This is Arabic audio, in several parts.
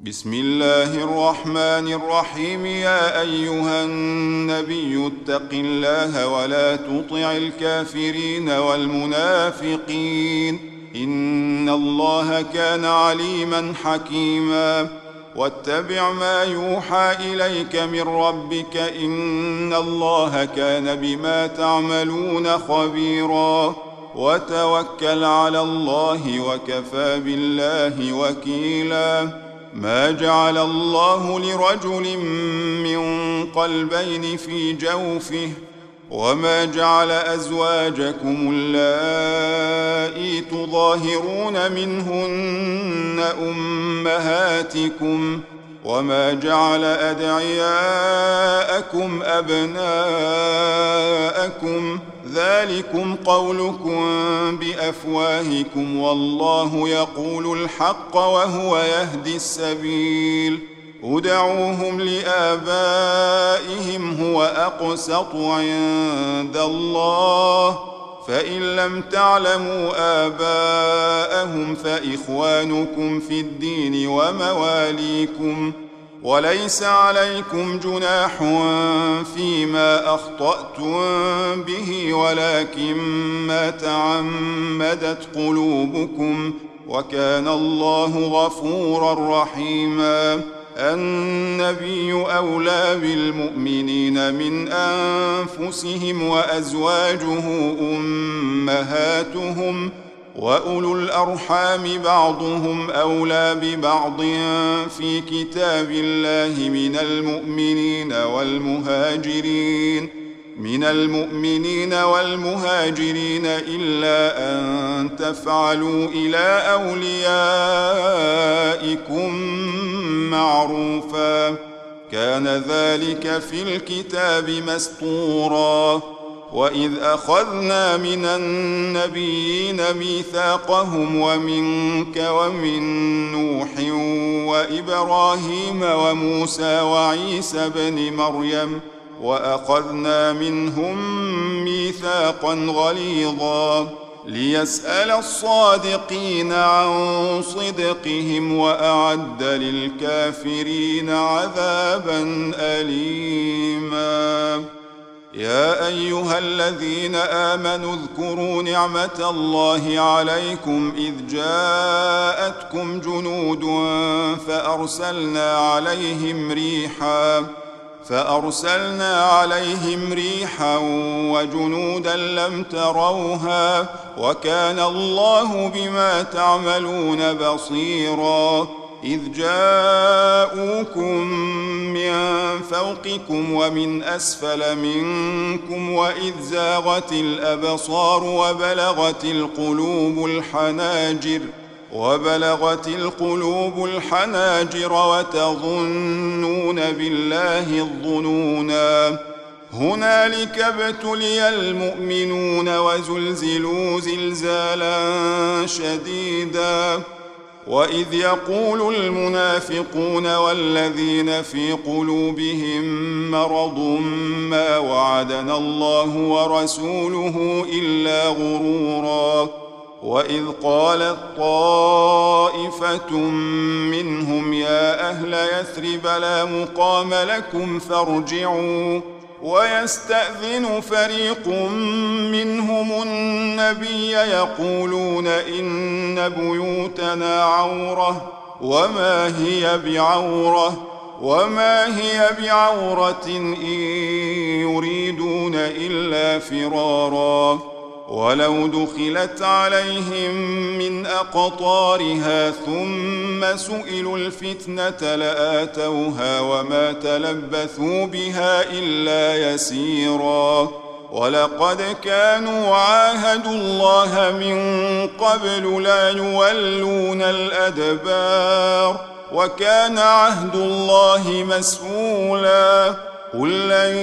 بسم الله الرحمن الرحيم. يا أيها النبي اتق الله ولا تطع الكافرين والمنافقين، إن الله كان عليما حكيما. واتبع ما يوحى إليك من ربك، إن الله كان بما تعملون خبيرا. وتوكل على الله وكفى بالله وكيلا. ما جعل الله لرجل من قلبين في جوفه، وما جعل أزواجكم اللائي تظاهرون منهن أمهاتكم، وما جعل أدعياءكم أبناءكم، ذلكم قولكم بأفواهكم، والله يقول الحق وهو يهدي السبيل. ادعوهم لآبائهم هو أقسط عند الله، فإن لم تعلموا آباءهم فإخوانكم في الدين ومواليكم، وليس عليكم جناح فيما أخطأتم به، ولكن ما تعمدت قلوبكم، وكان الله غفورا رحيما. النبي أولى بالمؤمنين من أنفسهم، وأزواجه أمهاتهم، وأولو الأرحام بعضهم أولى ببعض في كتاب الله من المؤمنين والمهاجرين إلا أن تفعلوا إلى أوليائكم معروفا، كان ذلك في الكتاب مسطورا. وإذ أخذنا من النبيين ميثاقهم ومنك ومن نوح وإبراهيم وموسى وعيسى بن مريم، وأخذنا منهم ميثاقا غليظا، ليسأل الصادقين عن صدقهم، وأعد للكافرين عذابا أليما. يا أيها الذين آمنوا اذكروا نعمة الله عليكم إذ جاءتكم جنود فأرسلنا عليهم ريحا وجنودا لم تروها، وكان الله بما تعملون بصيرا. إذ جاءوكم من فوقكم ومن أسفل منكم، وإذ زاغت الأبصار وبلغت القلوب الحناجر وتظنون بالله الظنونا. هنالك ابتلي المؤمنون وزلزلوا زلزالا شديدا. وإذ يقول المنافقون والذين في قلوبهم مرض ما وعدنا الله ورسوله إلا غرورا. وإذ قالت طائفة منهم يا أهل يثرب لا مقام لكم فارجعوا، ويستأذن فريق منهم النبي يقولون إن بيوتنا عورة، وما هي بعورة إن يريدون إلا فرارا. ولو دخلت عليهم من أقطارها ثم سئلوا الفتنة لآتوها وما تلبثوا بها إلا يسيرا. ولقد كانوا عاهدوا الله من قبل لا يولون الأدبار، وكان عهد الله مسؤولا. قل لن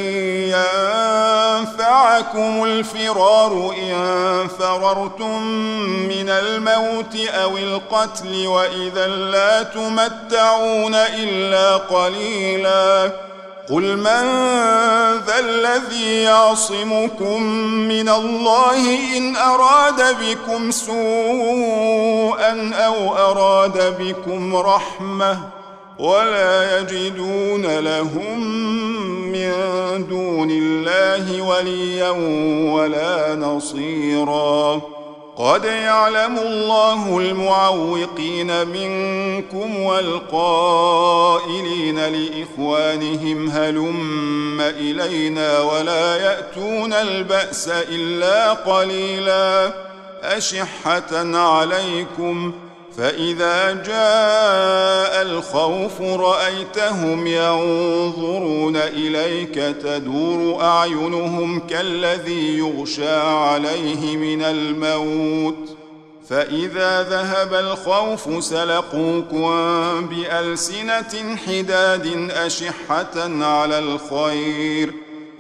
ينفعكم الفرار إن فررتم من الموت أو القتل، وإذا لا تمتعون إلا قليلا. قل من ذا الذي يعصمكم من الله إن أراد بكم سوءا أو أراد بكم رحمة، ولا يجدون لهم من دون الله وليا ولا نصيرا. قد يعلم الله المعوقين منكم والقائلين لإخوانهم هلم إلينا ولا يأتون البأس إلا قليلا أشحة عليكم فإذا جاء الخوف رأيتهم ينظرون إليك تدور أعينهم كالذي يغشى عليه من الموت فإذا ذهب الخوف سلقوكم بألسنة حداد أشحة على الخير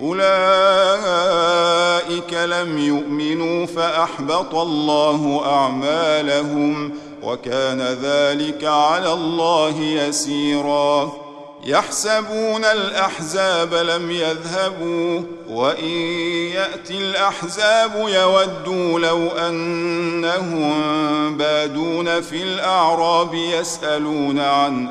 أولئك لم يؤمنوا فأحبط الله أعمالهم وكان ذلك على الله يسيرا. يحسبون الأحزاب لم يذهبوا وإن يأتي الأحزاب يودوا لو أنهم بادون في الأعراب يسألون عن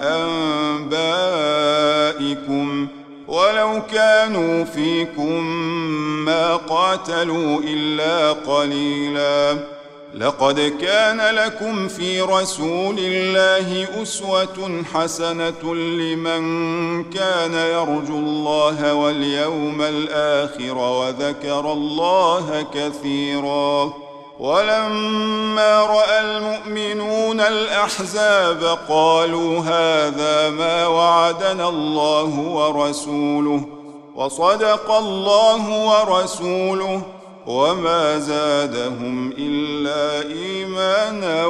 أنبائكم ولو كانوا فيكم ما قاتلوا إلا قليلا. لقد كان لكم في رسول الله أسوة حسنة لمن كان يرجو الله واليوم الآخر وذكر الله كثيرا. ولما رأى المؤمنون الأحزاب قالوا هذا ما وعدنا الله ورسوله وصدق الله ورسوله وما زادهم إلا إيمانا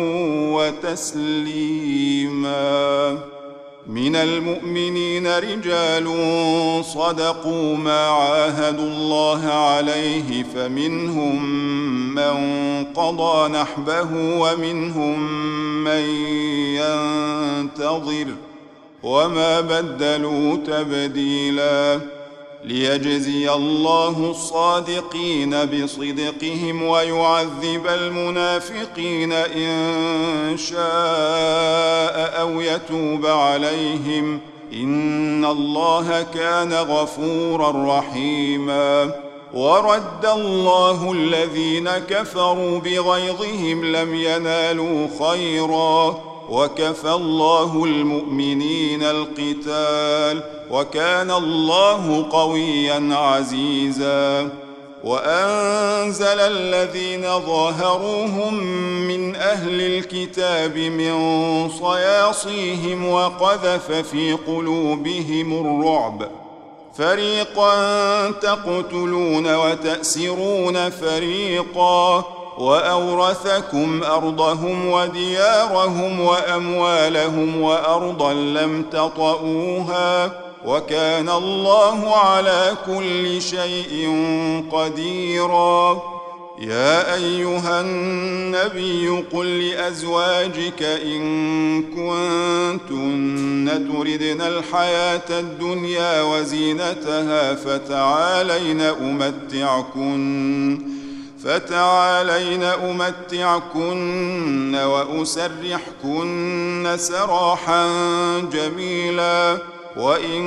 وتسليما. من المؤمنين رجال صدقوا ما عاهدوا الله عليه فمنهم من قضى نحبه ومنهم من ينتظر وما بدلوا تبديلا. ليجزي الله الصادقين بصدقهم ويعذب المنافقين إن شاء أو يتوب عليهم إن الله كان غفورا رحيما. ورد الله الذين كفروا بغيظهم لم ينالوا خيرا وكفى الله المؤمنين القتال وكان الله قويا عزيزا. وأنزل الذين ظاهروهم من أهل الكتاب من صياصيهم وقذف في قلوبهم الرعب فريقا تقتلون وتأسرون فريقا وأورثكم أرضهم وديارهم وأموالهم وأرضا لم تطئوها وكان الله على كل شيء قديرا. يا أيها النبي قل لأزواجك إن كنتن تردن الحياة الدنيا وزينتها فتعالين أمتعكن وأسرحكن سراحا جميلا. وإن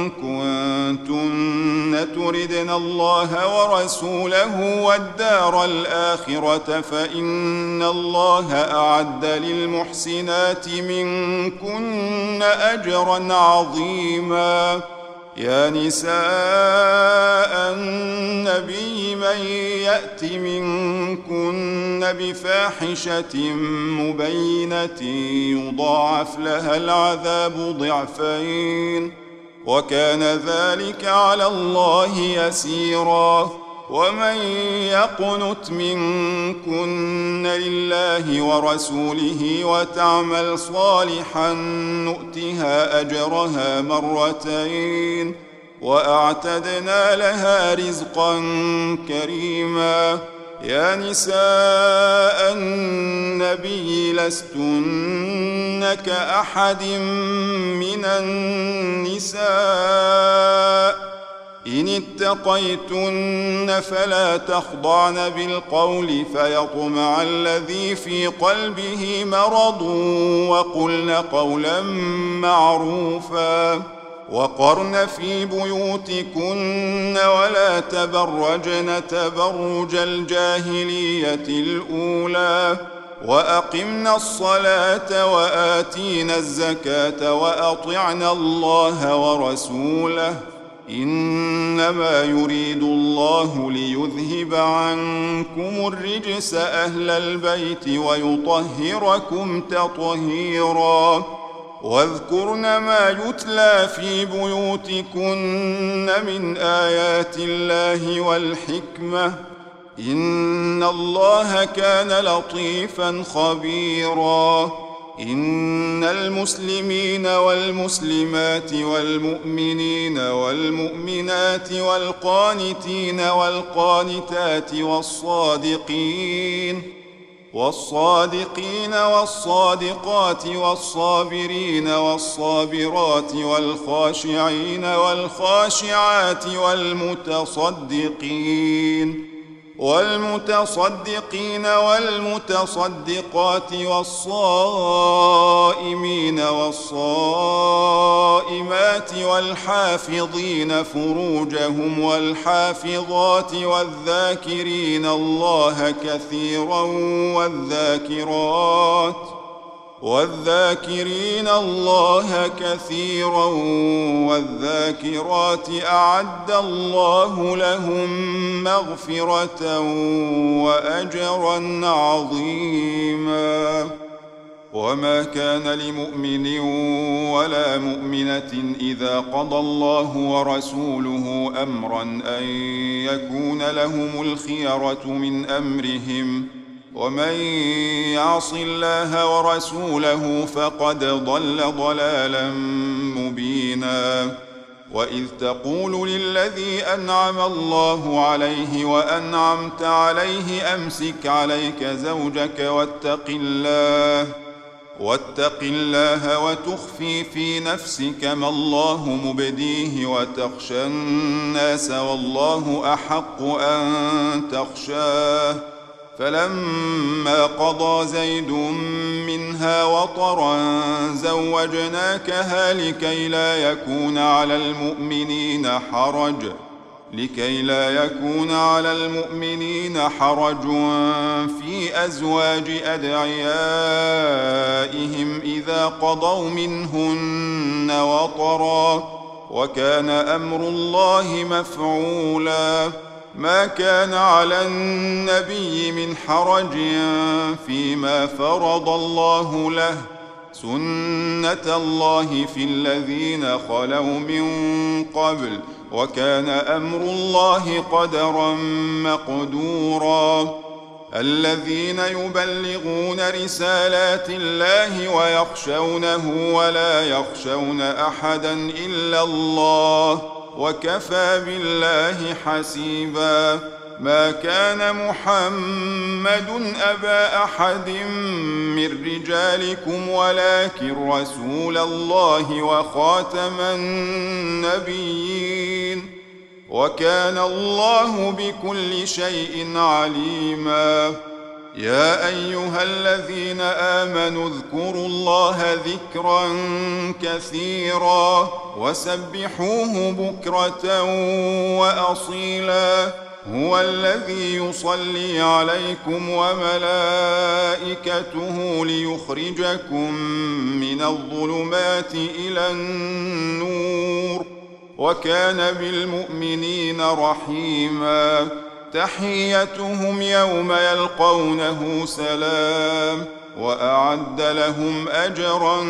كنتن تردن الله ورسوله والدار الآخرة فإن الله أعد للمحسنات منكن أجرا عظيما. يا نساء النبي من يأت منكن بفاحشة مبينة يضاعف لها العذاب ضعفين وكان ذلك على الله يسيرا. ومن يقنت منكن لله ورسوله وتعمل صالحا نؤتها أجرها مرتين وأعتدنا لها رزقا كريما. يا نساء النبي لستن كأحد من النساء إن اتقيتن فلا تخضعن بالقول فيطمع الذي في قلبه مرض وقلن قولا معروفا وقرن في بيوتكن ولا تبرجن تبرج الجاهلية الأولى وأقمنا الصلاة وآتينا الزكاة وأطعنا الله ورسوله إنما يريد الله ليذهب عنكم الرجس أهل البيت ويطهركم تطهيرا واذكرن ما يتلى في بيوتكن من آيات الله والحكمة إن الله كان لطيفا خبيرا إن المسلمين والمسلمات والمؤمنين والمؤمنات والقانتين والقانتات والصادقين والصادقات والصابرين والصابرات والخاشعين والخاشعات والمتصدقين والمتصدقات والصائمين والصائمات والحافظين فروجهم والحافظات والذاكرين الله كثيرا والذاكرين الله كثيرا والذاكرات أعد الله لهم مغفرة وأجرا عظيما وما كان لمؤمن ولا مؤمنة إذا قضى الله ورسوله أمرا أن يكون لهم الخيرة من أمرهم ومن يعص الله ورسوله فقد ضل ضلالا مبينا وإذ تقول للذي أنعم الله عليه وأنعمت عليه أمسك عليك زوجك واتق الله وتخفي في نفسك ما الله مبديه وتخشى الناس والله أحق أن تخشاه فلما قضى زيد منها وطرا زوجناكها لكي لا يكون على المؤمنين حرج في أزواج أدعيائهم إذا قضوا منهن وطرا وكان أمر الله مفعولا ما كان على النبي من حرج فيما فرض الله له سنة الله في الذين خلوا من قبل وكان أمر الله قدرا مقدورا الذين يبلغون رسالات الله ويخشونه ولا يخشون أحدا إلا الله وكفى بالله حسيبا ما كان محمد أبا أحد من رجالكم ولكن رسول الله وخاتم النبيين وكان الله بكل شيء عليما يا أيها الذين آمنوا اذكروا الله ذكرا كثيرا وسبحوه بكرة وأصيلا هو الذي يصلي عليكم وملائكته ليخرجكم من الظلمات إلى النور وكان بالمؤمنين رحيما تحيتهم يوم يلقونه سلام وأعد لهم أجرا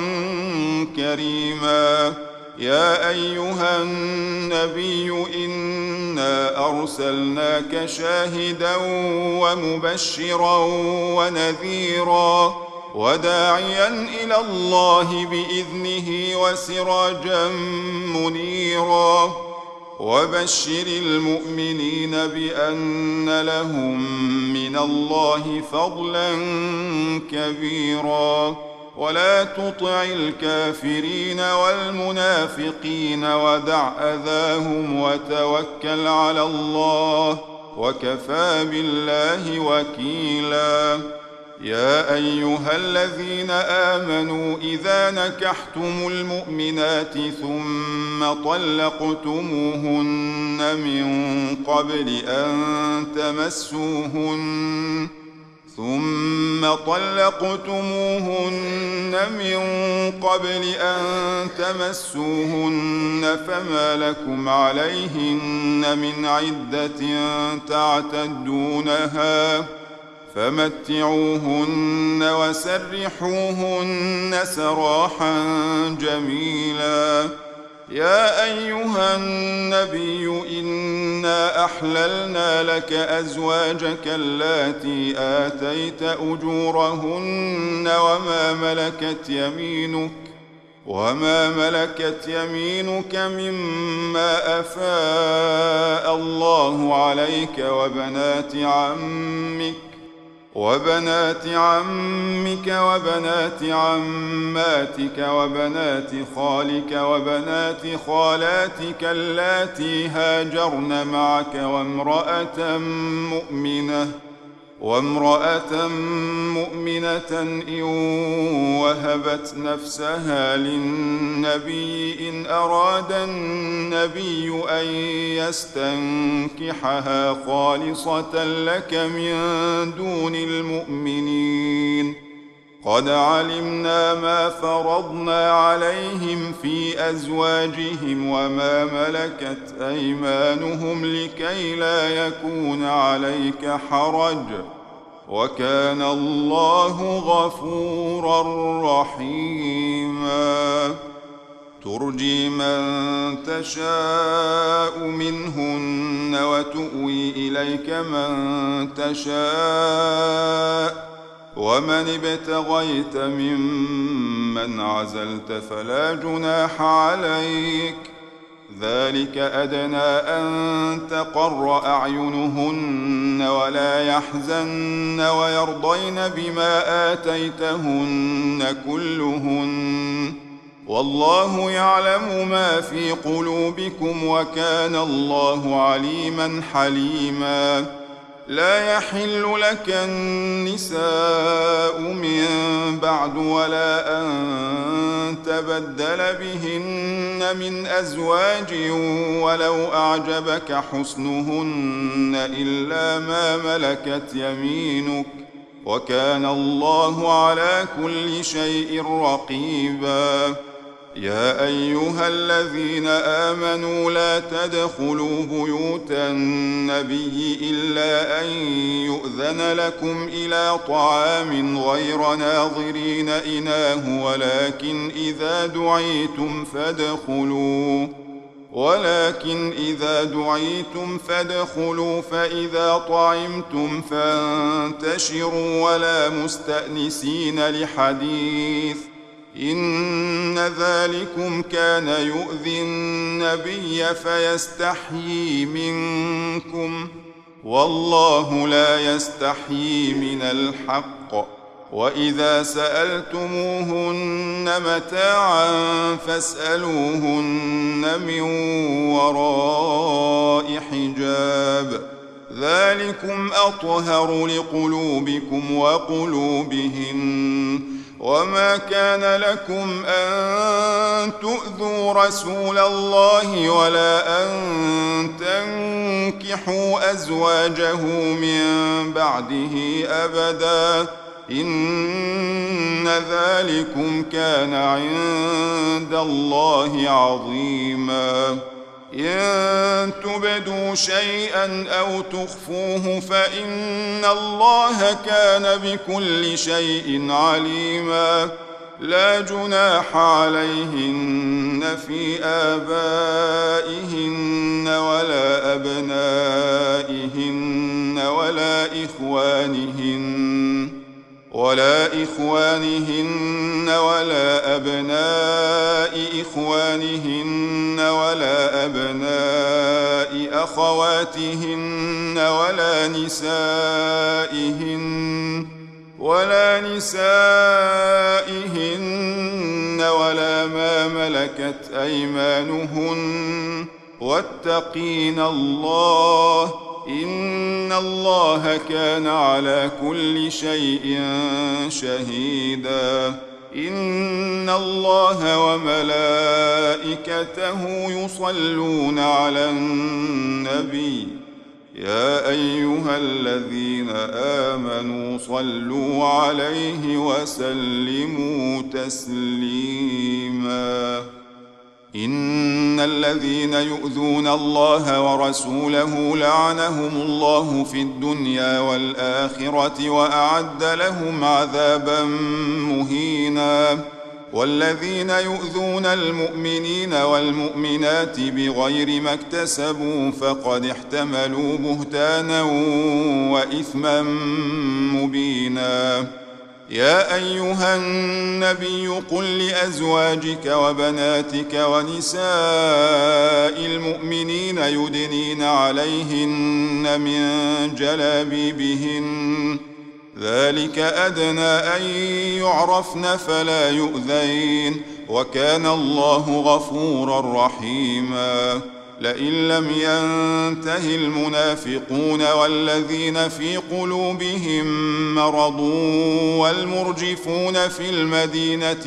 كريما يا أيها النبي إنا أرسلناك شاهدا ومبشرا ونذيرا وداعيا إلى الله بإذنه وسراجا منيرا وبشر المؤمنين بأن لهم من الله فضلا كبيرا ولا تطع الكافرين والمنافقين ودع أذاهم وتوكل على الله وكفى بالله وكيلا. يا أيها الذين آمنوا إذا نكحتم المؤمنات ثم طلقتموهن من قبل أن تمسوهن فما لكم عليهن من عدة تعتدونها فمتعوهن وسرحوهن سراحا جميلا. يا أيها النبي إنا أحللنا لك أزواجك اللاتي آتيت أجورهن وما ملكت يمينك مما أفاء الله عليك وبنات عمك وبنات عماتك وبنات خالك وبنات خالاتك اللاتي هاجرن معك وامرأة مؤمنة إن وهبت نفسها للنبي إن أراد النبي أن يستنكحها خالصة لك من دون المؤمنين. قد علمنا ما فرضنا عليهم في أزواجهم وما ملكت أيمانهم لكي لا يكون عليك حرج وكان الله غفورا رحيما. ترجي من تشاء منهن وتؤوي إليك من تشاء ومن ابتغيت ممن عزلت فلا جناح عليك. ذلك أدنى أن تقر أعينهن ولا يحزن ويرضين بما آتيتهن كلهن والله يعلم ما في قلوبكم وكان الله عليما حليما. لا يحل لك النساء من بعد ولا أن تبدل بهن من أزواج ولو أعجبك حسنهن إلا ما ملكت يمينك وكان الله على كل شيء رقيبا. يا أيها الذين آمنوا لا تدخلوا بيوت النبي إلا أن يؤذن لكم إلى طعام غير ناظرين إناه ولكن إذا دعيتم فادخلوا فإذا طعمتم فانتشروا ولا مستأنسين لحديث إن ذلكم كان يؤذي النبي فيستحيي منكم والله لا يستحيي من الحق. وإذا سألتموهن متاعا فاسألوهن من وراء حجاب ذلكم أطهر لقلوبكم وقلوبهن. وما كان لكم أن تؤذوا رسول الله ولا أن تنكحوا أزواجه من بعده أبدا إن ذلكم كان عند الله عظيما. إن تبدوا شيئا أو تخفوه فإن الله كان بكل شيء عليما. لا جناح عليهن في آبائهن ولا أبنائهن ولا إخوانهن ولا أبناء إخوانهن ولا أبناء أخواتهن ولا نسائهن ولا ما ملكت أيمانهن واتقين الله إن الله كان على كل شيء شهيدا إن الله وملائكته يصلون على النبي يا أيها الذين آمنوا صلوا عليه وسلموا تسليما إن الذين يؤذون الله ورسوله لعنهم الله في الدنيا والآخرة وأعد لهم عذابا مهينا والذين يؤذون المؤمنين والمؤمنات بغير ما اكتسبوا فقد احتملوا بهتانا وإثما مبينا يا أيها النبي قل لأزواجك وبناتك ونساء المؤمنين يدنين عليهن من جلابيبهن ذلك أدنى أن يعرفن فلا يؤذين وكان الله غفورا رحيما لئن لم ينته المنافقون والذين في قلوبهم مرض والمرجفون في المدينة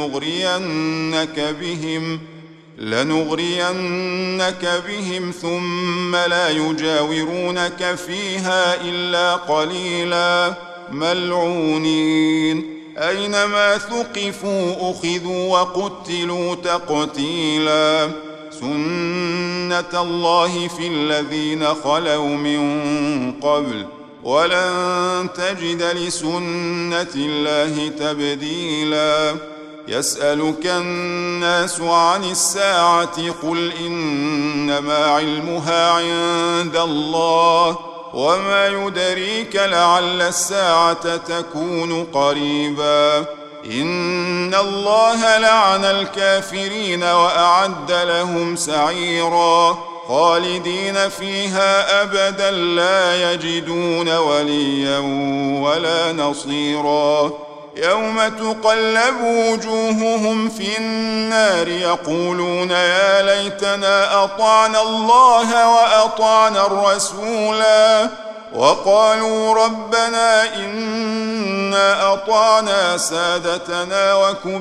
لنغرينك بهم ثم لا يجاورونك فيها إلا قليلا ملعونين أينما ثقفوا أخذوا وقتلوا تقتيلا سنة الله في الذين خلوا من قبل ولن تجد لسنة الله تبديلا يسألك الناس عن الساعة قل إنما علمها عند الله وما يدريك لعل الساعة تكون قريبا إن الله لعن الكافرين وأعد لهم سعيرا خالدين فيها أبدا لا يجدون وليا ولا نصيرا يوم تقلب وجوههم في النار يقولون يا ليتنا أطعنا الله وأطعنا الرسولا وقالوا ربنا إنا أطعنا سادتنا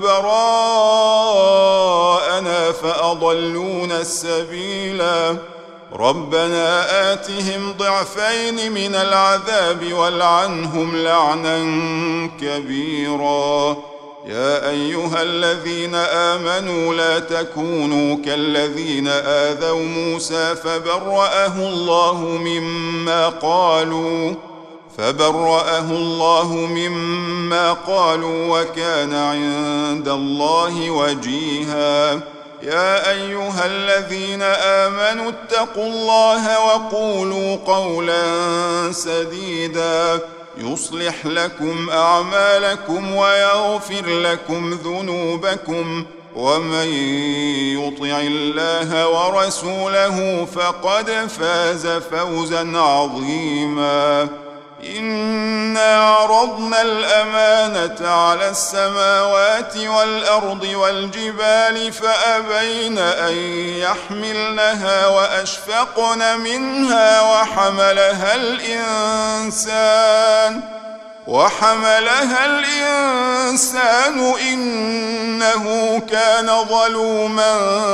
وكبراءنا فأضلونا السبيلا ربنا آتهم ضعفين من العذاب والعنهم لعنا كبيرا يا أيها الذين آمنوا لا تكونوا كالذين آذوا موسى فبرأه الله مما قالوا وكان عند الله وجيها يا أيها الذين آمنوا اتقوا الله وقولوا قولا سديدا يصلح لكم أعمالكم ويغفر لكم ذنوبكم ومن يطع الله ورسوله فقد فاز فوزا عظيما إنا عرضنا الأمانة على السماوات والأرض والجبال فأبين أن يحملنها وأشفقن منها وحملها الإنسان إنه كان ظلوما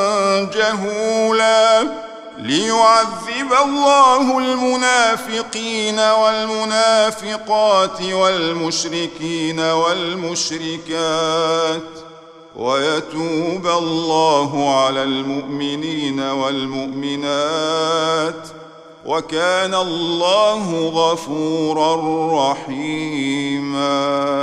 جهولا ليعذب الله المنافقين والمنافقات والمشركين والمشركات ويتوب الله على المؤمنين والمؤمنات وكان الله غفورا رحيما